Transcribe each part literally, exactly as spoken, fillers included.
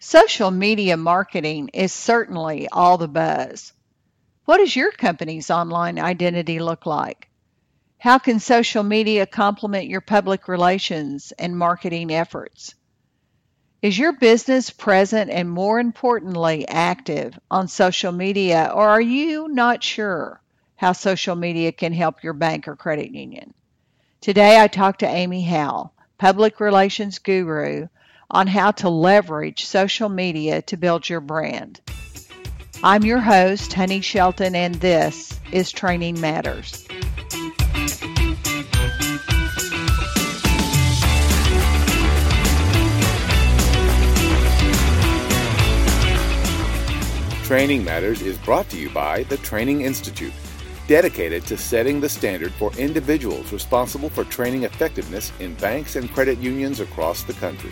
Social media marketing is certainly all the buzz. What does your company's online identity look like? How can social media complement your public relations and marketing efforts? Is your business present and, more importantly, active on social media, or are you not sure how social media can help your bank or credit union? Today, I talked to Amy Howell, public relations guru, on how to leverage social media to build your brand. I'm your host, Honey Shelton, and this is Training Matters. Training Matters is brought to you by the Training Institute, dedicated to setting the standard for individuals responsible for training effectiveness in banks and credit unions across the country.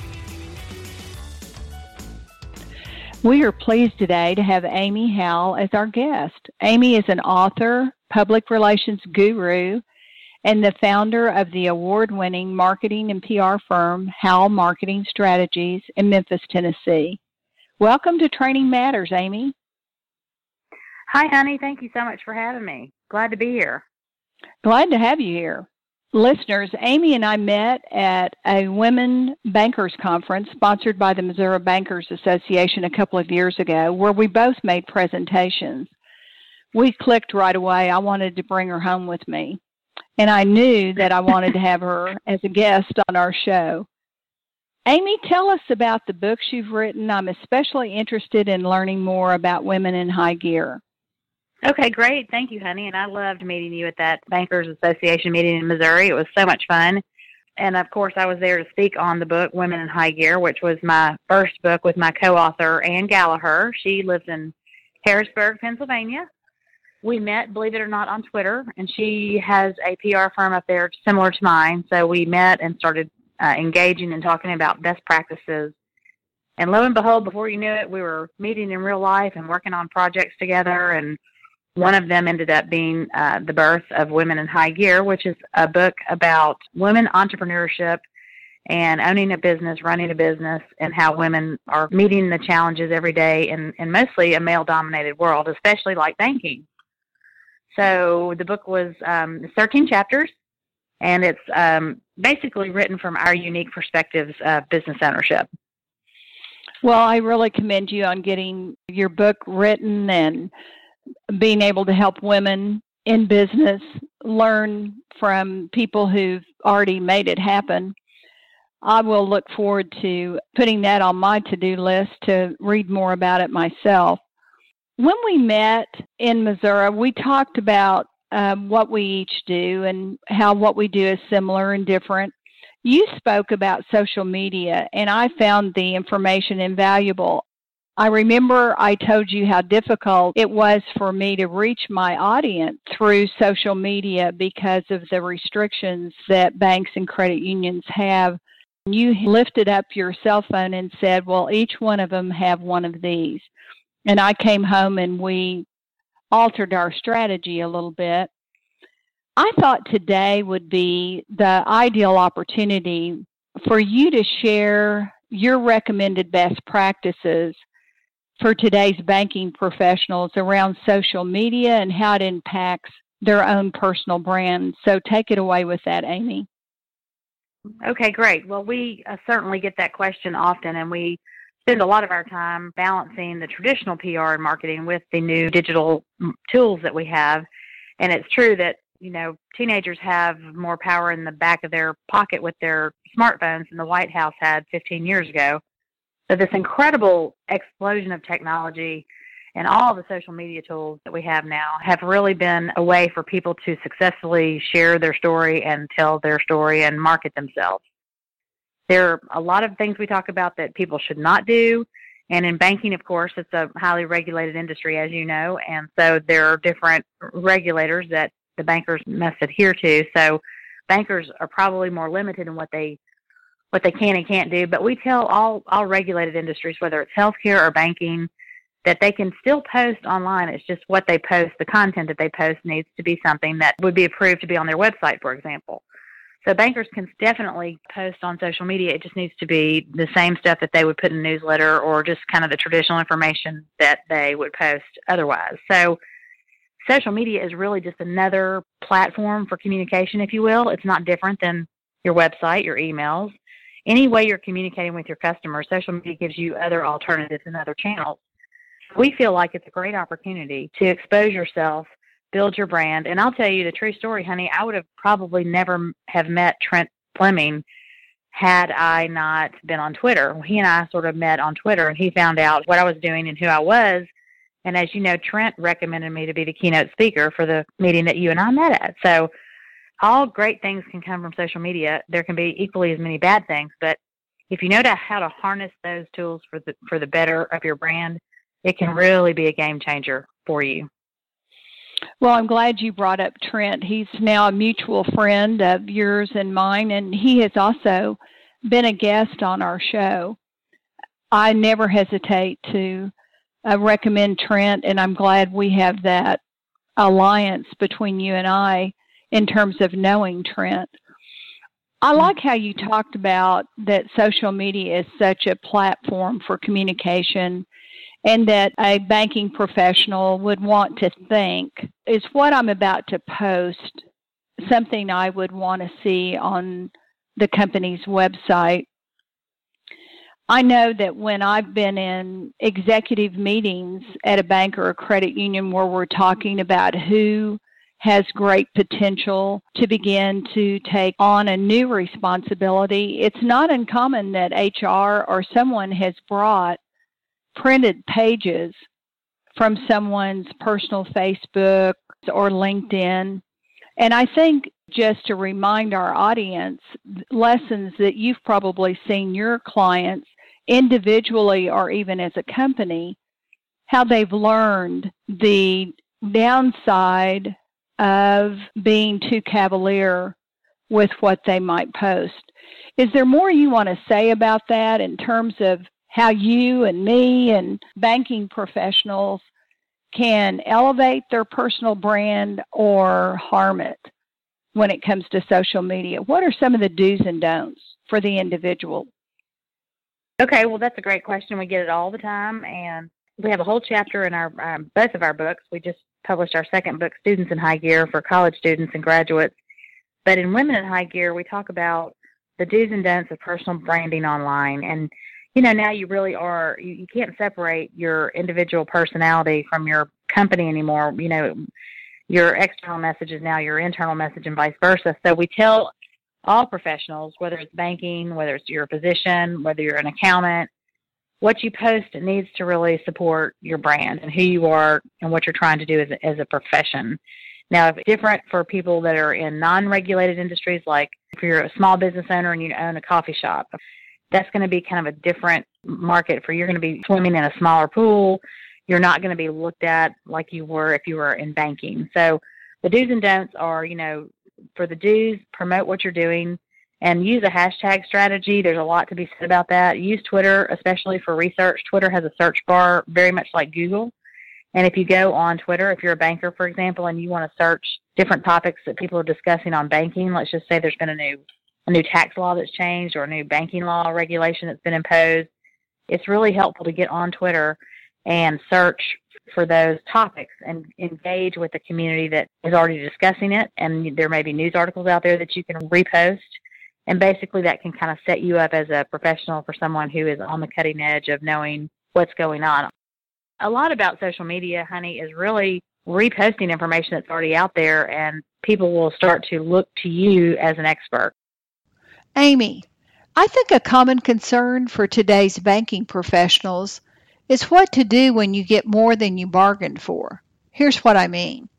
We are pleased today to have Amy Howell as our guest. Amy is an author, public relations guru, and the founder of the award-winning marketing and P R firm Howell Marketing Strategies in Memphis, Tennessee. Welcome to Training Matters, Amy. Hi, honey. Thank you so much for having me. Glad to be here. Glad to have you here. Listeners, Amy and I met at a Women Bankers Conference sponsored by the Missouri Bankers Association a couple of years ago, where we both made presentations. We clicked right away. I wanted to bring her home with me, and I knew that I wanted to have her as a guest on our show. Amy, tell us about the books you've written. I'm especially interested in learning more about women in high gear. Okay, great. Thank you, honey. And I loved meeting you at that Bankers Association meeting in Missouri. It was so much fun. And, of course, I was there to speak on the book, Women in High Gear, which was my first book with my co-author, Ann Gallagher. She lives in Harrisburg, Pennsylvania. We met, believe it or not, on Twitter, and she has a P R firm up there similar to mine. So we met and started uh, engaging and talking about best practices. And lo and behold, before you knew it, we were meeting in real life and working on projects together, and one of them ended up being uh, the birth of Women in High Gear, which is a book about women entrepreneurship and owning a business, running a business, and how women are meeting the challenges every day in, in mostly a male-dominated world, especially like banking. So the book was um, thirteen chapters, and it's um, basically written from our unique perspectives of business ownership. Well, I really commend you on getting your book written and being able to help women in business learn from people who've already made it happen. I will look forward to putting that on my to-do list to read more about it myself. When we met in Missouri, we talked about um, what we each do and how what we do is similar and different. You spoke about social media, and I found the information invaluable. I remember I told you how difficult it was for me to reach my audience through social media because of the restrictions that banks and credit unions have. You lifted up your cell phone and said, well, each one of them have one of these. And I came home and we altered our strategy a little bit. I thought today would be the ideal opportunity for you to share your recommended best practices for today's banking professionals around social media and how it impacts their own personal brand. So take it away with that, Amy. Okay, great. Well, we uh, certainly get that question often, and we spend a lot of our time balancing the traditional P R and marketing with the new digital tools that we have. And it's true that, you know, teenagers have more power in the back of their pocket with their smartphones than the White House had fifteen years ago. So this incredible explosion of technology and all the social media tools that we have now have really been a way for people to successfully share their story and tell their story and market themselves. There are a lot of things we talk about that people should not do. And in banking, of course, it's a highly regulated industry, as you know. And so there are different regulators that the bankers must adhere to. So bankers are probably more limited in what they what they can and can't do. But we tell all, all regulated industries, whether it's healthcare or banking, that they can still post online. It's just what they post, the content that they post needs to be something that would be approved to be on their website, for example. So bankers can definitely post on social media. It just needs to be the same stuff that they would put in a newsletter or just kind of the traditional information that they would post otherwise. So social media is really just another platform for communication, if you will. It's not different than your website, your emails. Any way you're communicating with your customers, social media gives you other alternatives and other channels. We feel like it's a great opportunity to expose yourself, build your brand. And I'll tell you the true story, honey, I would have probably never have met Trent Fleming had I not been on Twitter. He and I sort of met on Twitter, and he found out what I was doing and who I was. And as you know, Trent recommended me to be the keynote speaker for the meeting that you and I met at. So all great things can come from social media. There can be equally as many bad things, but if you know how to harness those tools for the for the better of your brand, it can really be a game changer for you. Well, I'm glad you brought up Trent. He's now a mutual friend of yours and mine, and he has also been a guest on our show. I never hesitate to uh, recommend Trent, and I'm glad we have that alliance between you and I in terms of knowing Trent. I like how you talked about that social media is such a platform for communication, and that a banking professional would want to think, is what I'm about to post something I would want to see on the company's website? I know that when I've been in executive meetings at a bank or a credit union where we're talking about who has great potential to begin to take on a new responsibility, it's not uncommon that H R or someone has brought printed pages from someone's personal Facebook or LinkedIn. And I think just to remind our audience, lessons that you've probably seen your clients individually or even as a company, how they've learned the downside of being too cavalier with what they might post. Is there more you want to say about that in terms of how you and me and banking professionals can elevate their personal brand or harm it when it comes to social media? What are some of the do's and don'ts for the individual? Okay, well, that's a great question. We get it all the time, and we have a whole chapter in our um, both of our books. We just published our second book, Students in High Gear, for college students and graduates. But in Women in High Gear, we talk about the do's and don'ts of personal branding online. And you know, now you really are, you, you can't separate your individual personality from your company anymore. You know, your external message is now your internal message and vice versa. So we tell all professionals, whether it's banking, whether it's your physician, whether you're an accountant, what you post needs to really support your brand and who you are and what you're trying to do as a, as a profession. Now, if it's different for people that are in non-regulated industries, like if you're a small business owner and you own a coffee shop, that's going to be kind of a different market for you. You're going to be swimming in a smaller pool. You're not going to be looked at like you were if you were in banking. So the do's and don'ts are, you know, for the do's, promote what you're doing and use a hashtag strategy. There's a lot to be said about that. Use Twitter, especially for research. Twitter has a search bar very much like Google. And if you go on Twitter, if you're a banker, for example, and you want to search different topics that people are discussing on banking, let's just say there's been a new a new tax law that's changed or a new banking law regulation that's been imposed, it's really helpful to get on Twitter and search for those topics and engage with the community that is already discussing it. And there may be news articles out there that you can repost. And basically that can kind of set you up as a professional for someone who is on the cutting edge of knowing what's going on. A lot about social media, honey, is really reposting information that's already out there, and people will start to look to you as an expert. Amy, I think a common concern for today's banking professionals is what to do when you get more than you bargained for. Here's what I mean.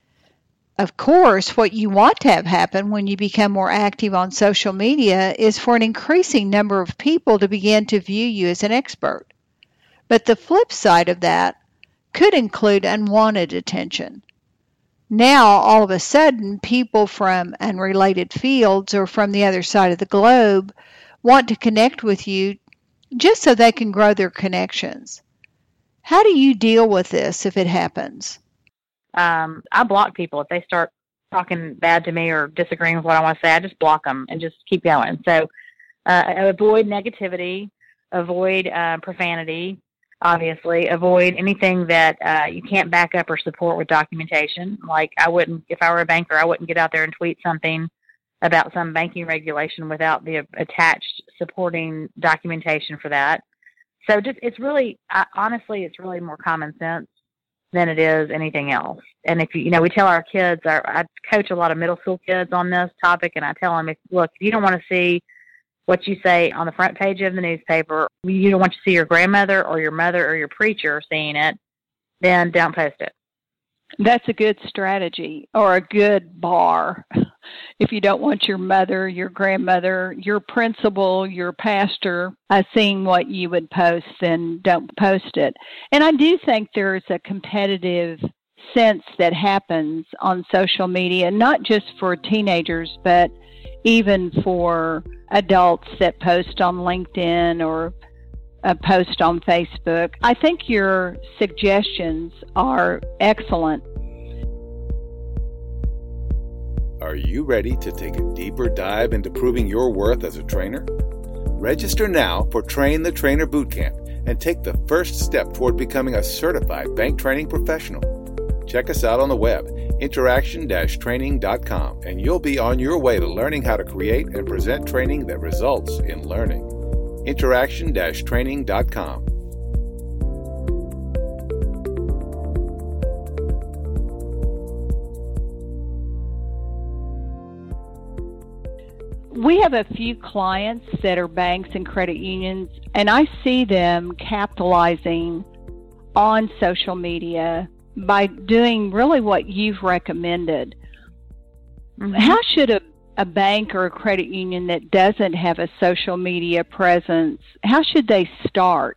Of course, what you want to have happen when you become more active on social media is for an increasing number of people to begin to view you as an expert. But the flip side of that could include unwanted attention. Now, all of a sudden, people from unrelated fields or from the other side of the globe want to connect with you just so they can grow their connections. How do you deal with this if it happens? Um, I block people if they start talking bad to me or disagreeing with what I want to say, I just block them and just keep going. So uh, avoid negativity, avoid uh, profanity, obviously, avoid anything that uh, you can't back up or support with documentation. Like I wouldn't, if I were a banker, I wouldn't get out there and tweet something about some banking regulation without the attached supporting documentation for that. So just, it's really, uh, honestly, it's really more common sense than it is anything else. And if you, you know, we tell our kids, our, I coach a lot of middle school kids on this topic, and I tell them, if, look, if you don't want to see what you say on the front page of the newspaper, you don't want to see your grandmother or your mother or your preacher seeing it, then don't post it. That's a good strategy, or a good bar. If you don't want your mother, your grandmother, your principal, your pastor uh, seeing what you would post, then don't post it. And I do think there's a competitive sense that happens on social media, not just for teenagers, but even for adults that post on LinkedIn or a post on Facebook. I think your suggestions are excellent. Are you ready to take a deeper dive into proving your worth as a trainer? Register now for Train the Trainer Bootcamp and take the first step toward becoming a certified bank training professional. Check us out on the web, interaction dash training dot com, and you'll be on your way to learning how to create and present training that results in learning. interaction dash training dot com. We have a few clients that are banks and credit unions, and I see them capitalizing on social media by doing really what you've recommended. Mm-hmm. How should a, a bank or a credit union that doesn't have a social media presence, how should they start?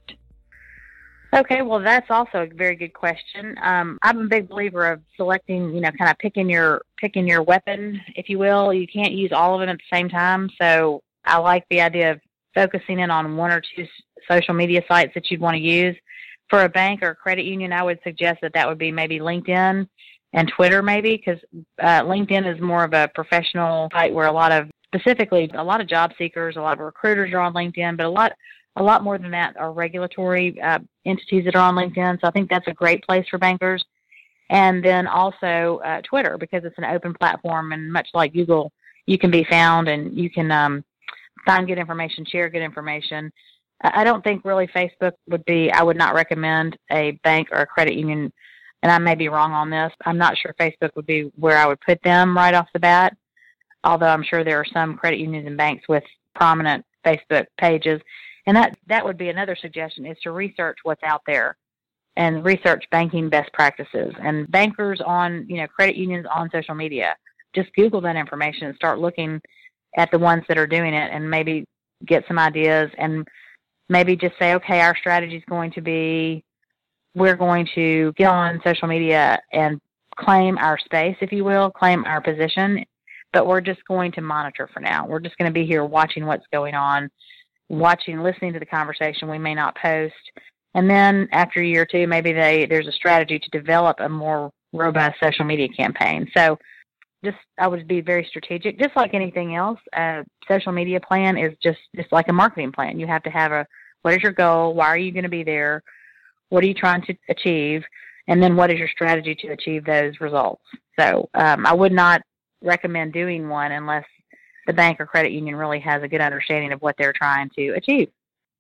Okay, well, that's also a very good question. Um, I'm a big believer of selecting, you know, kind of picking your picking your weapon, if you will. You can't use all of them at the same time. So I like the idea of focusing in on one or two social media sites that you'd want to use. For a bank or a credit union, I would suggest that that would be maybe LinkedIn and Twitter, maybe, because uh, LinkedIn is more of a professional site where a lot of, specifically, a lot of job seekers, a lot of recruiters are on LinkedIn, but a lot A lot more than that are regulatory uh, entities that are on LinkedIn. So I think that's a great place for bankers. And then also uh, Twitter, because it's an open platform, and much like Google, you can be found and you can um, find good information, share good information. I don't think really Facebook would be, I would not recommend a bank or a credit union, and I may be wrong on this. I'm not sure Facebook would be where I would put them right off the bat, although I'm sure there are some credit unions and banks with prominent Facebook pages. And that, that would be another suggestion, is to research what's out there and research banking best practices. And bankers on, you know, credit unions on social media, just Google that information and start looking at the ones that are doing it, and maybe get some ideas, and maybe just say, okay, our strategy is going to be, we're going to get on social media and claim our space, if you will, claim our position, but we're just going to monitor for now. We're just going to be here watching what's going on, watching, listening to the conversation. We may not post. And then after a year or two, maybe they, there's a strategy to develop a more robust social media campaign. So just, I would be very strategic. Just like anything else, a social media plan is just, just like a marketing plan. You have to have a, what is your goal? Why are you going to be there? What are you trying to achieve? And then what is your strategy to achieve those results? So um, I would not recommend doing one unless the bank or credit union really has a good understanding of what they're trying to achieve.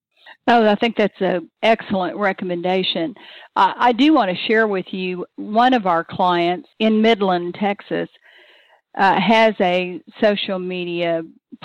Oh, I think that's an excellent recommendation. Uh, I do want to share with you, one of our clients in Midland, Texas, uh, has a social media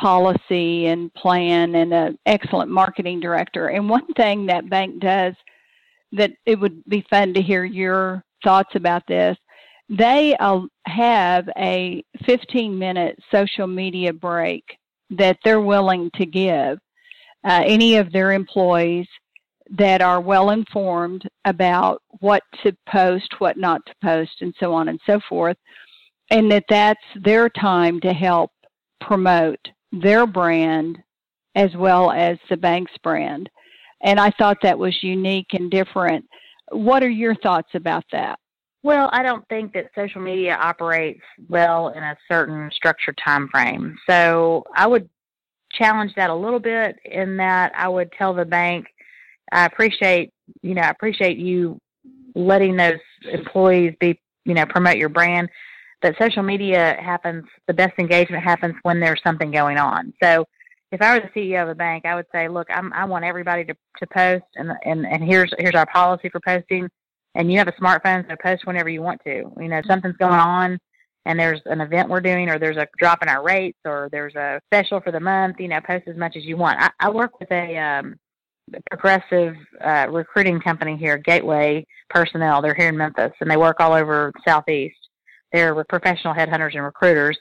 policy and plan and an excellent marketing director. And one thing that bank does that it would be fun to hear your thoughts about this, they uh, have a fifteen-minute social media break that they're willing to give uh, any of their employees that are well informed about what to post, what not to post, and so on and so forth, and that that's their time to help promote their brand as well as the bank's brand. And I thought that was unique and different. What are your thoughts about that? Well, I don't think that social media operates well in a certain structured time frame. So I would challenge that a little bit in that I would tell the bank, I appreciate, you know, I appreciate you letting those employees be, you know, promote your brand. But social media happens, the best engagement happens when there's something going on. So if I were the C E O of a bank, I would say, look, I'm, I want everybody to, to post, and, and, and here's here's our policy for posting. And you have a smartphone, so post whenever you want to. You know, if something's going on and there's an event we're doing, or there's a drop in our rates, or there's a special for the month, you know, post as much as you want. I, I work with a um, progressive uh, recruiting company here, Gateway Personnel. They're here in Memphis, and they work all over the Southeast. They're professional headhunters and recruiters,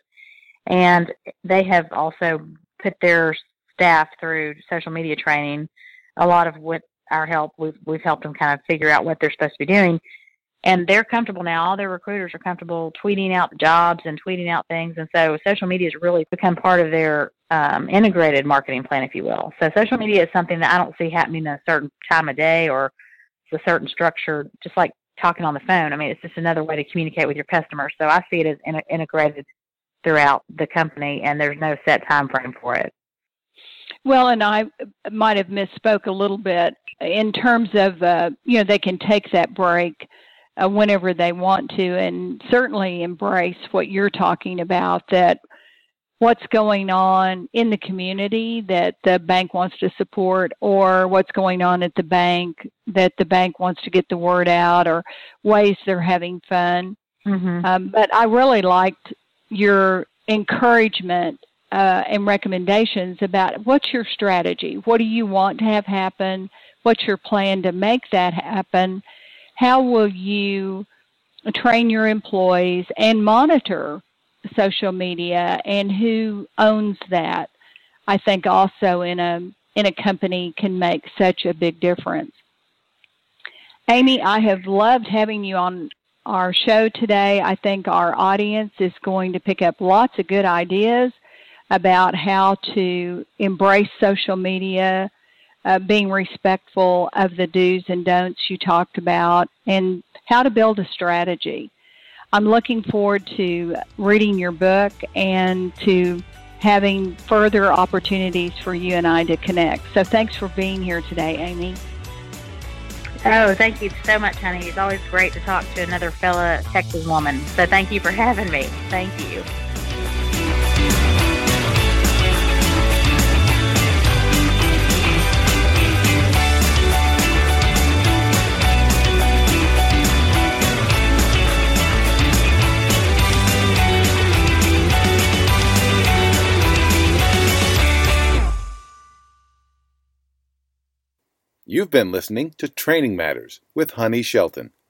and they have also put their staff through social media training. A lot of with our help, we've we've helped them kind of figure out what they're supposed to be doing, and they're comfortable now. All their recruiters are comfortable tweeting out jobs and tweeting out things, and so social media has really become part of their um, integrated marketing plan, if you will. So social media is something that I don't see happening at a certain time of day or a certain structure, just like talking on the phone. I mean, it's just another way to communicate with your customers. So I see it as in, integrated throughout the company, and there's no set time frame for it. Well, and I might have misspoke a little bit in terms of, uh, you know, they can take that break uh, whenever they want to, and certainly embrace what you're talking about, that what's going on in the community that the bank wants to support, or what's going on at the bank that the bank wants to get the word out, or ways they're having fun. Mm-hmm. Um, but I really liked your encouragement uh, and recommendations about what's your strategy, what do you want to have happen, what's your plan to make that happen, how will you train your employees and monitor social media, and who owns that, I think also in a in a company can make such a big difference. Amy, I have loved having you on our show today. I think our audience is going to pick up lots of good ideas about how to embrace social media, uh, being respectful of the do's and don'ts you talked about, and how to build a strategy. I'm looking forward to reading your book and to having further opportunities for you and I to connect. So thanks for being here today, Amy. Oh, thank you so much, honey. It's always great to talk to another fellow Texas woman. So thank you for having me. Thank you. You've been listening to Training Matters with Honey Shelton.